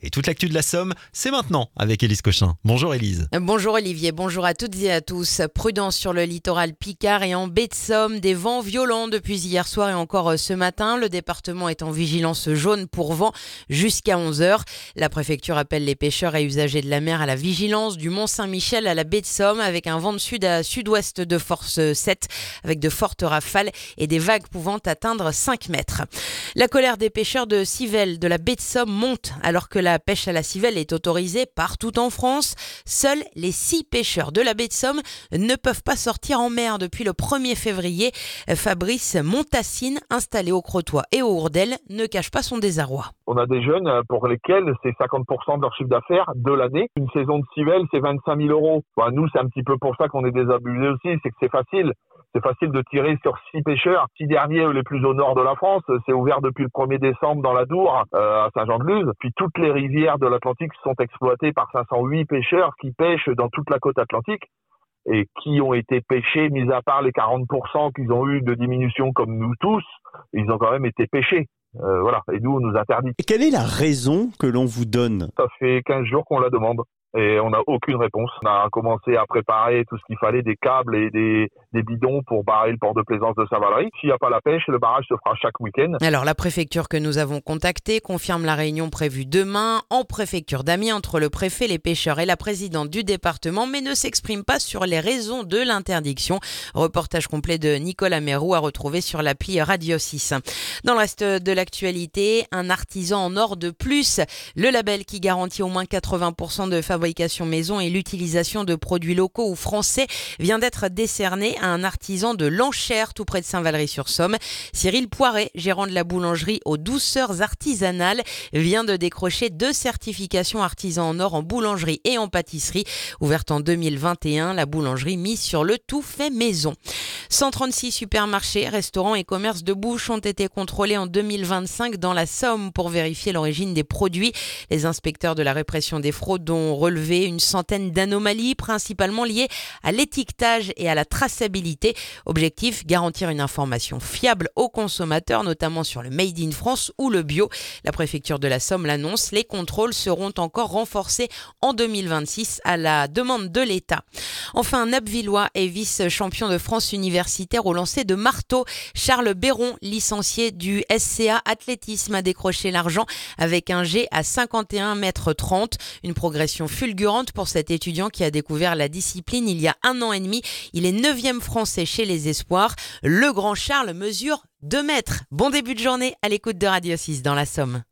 Et toute l'actu de la Somme, c'est maintenant avec Élise Cochin. Bonjour Élise. Bonjour Olivier, bonjour à toutes et à tous. Prudence sur le littoral Picard et en baie de Somme, des vents violents depuis hier soir et encore ce matin. Le département est en vigilance jaune pour vent jusqu'à 11h. La préfecture appelle les pêcheurs et usagers de la mer à la vigilance du Mont-Saint-Michel à la baie de Somme avec un vent de sud à sud-ouest de force 7 avec de fortes rafales et des vagues pouvant atteindre 5 mètres. La colère des pêcheurs de Civelle de la baie de Somme monte alors que la pêche à la civelle est autorisée partout en France. Seuls les 6 pêcheurs de la baie de Somme ne peuvent pas sortir en mer depuis le 1er février. Fabrice Montassine, installé au Crotoy et au Hourdel, ne cache pas son désarroi. On a des jeunes pour lesquels c'est 50% de leur chiffre d'affaires de l'année. Une saison de civelle, c'est 25 000 euros. Nous, c'est un petit peu pour ça qu'on est désabusés aussi, c'est que c'est facile. C'est facile de tirer sur 6 pêcheurs. 6 derniers les plus au nord de la France. C'est ouvert depuis le 1er décembre dans la Dour, à Saint-Jean-de-Luz. Puis toutes les rivières de l'Atlantique sont exploitées par 508 pêcheurs qui pêchent dans toute la côte atlantique et qui ont été pêchés, mis à part les 40% qu'ils ont eu de diminution comme nous tous, ils ont quand même été pêchés. Voilà. Et nous, on nous interdit. Et quelle est la raison que l'on vous donne ? Ça fait 15 jours qu'on la demande. Et on n'a aucune réponse. On a commencé à préparer tout ce qu'il fallait, des câbles et des bidons pour barrer le port de plaisance de Savalerie. S'il n'y a pas la pêche, le barrage se fera chaque week-end. Alors la préfecture que nous avons contactée confirme la réunion prévue demain en préfecture d'Amiens entre le préfet, les pêcheurs et la présidente du département, mais ne s'exprime pas sur les raisons de l'interdiction. Reportage complet de Nicolas Mérou à retrouver sur l'appli Radio 6. Dans le reste de l'actualité, un artisan en or de plus. Le label qui garantit au moins 80% de fabrication maison et l'utilisation de produits locaux ou français vient d'être décerné à un artisan de l'Enchère, tout près de Saint-Valery-sur-Somme. Cyril Poiret, gérant de la boulangerie aux douceurs artisanales, vient de décrocher 2 certifications artisan en or en boulangerie et en pâtisserie. Ouverte en 2021, la boulangerie mise sur le tout fait maison. 136 supermarchés, restaurants et commerces de bouche ont été contrôlés en 2025 dans la Somme pour vérifier l'origine des produits. Les inspecteurs de la répression des fraudes ont relevé une centaine d'anomalies, principalement liées à l'étiquetage et à la traçabilité. Objectif, garantir une information fiable aux consommateurs, notamment sur le Made in France ou le bio. La préfecture de la Somme l'annonce, les contrôles seront encore renforcés en 2026 à la demande de l'État. Enfin, un Abbvillois est vice-champion de France universitaire au lancer de marteau. Charles Béron, licencié du SCA Athlétisme, a décroché l'argent avec un jet à 51,30 mètres. Une progression fulgurante pour cet étudiant qui a découvert la discipline il y a 1 an et demi. Il est 9e français chez les espoirs. Le grand Charles mesure 2 mètres. Bon début de journée à l'écoute de Radio 6 dans la Somme.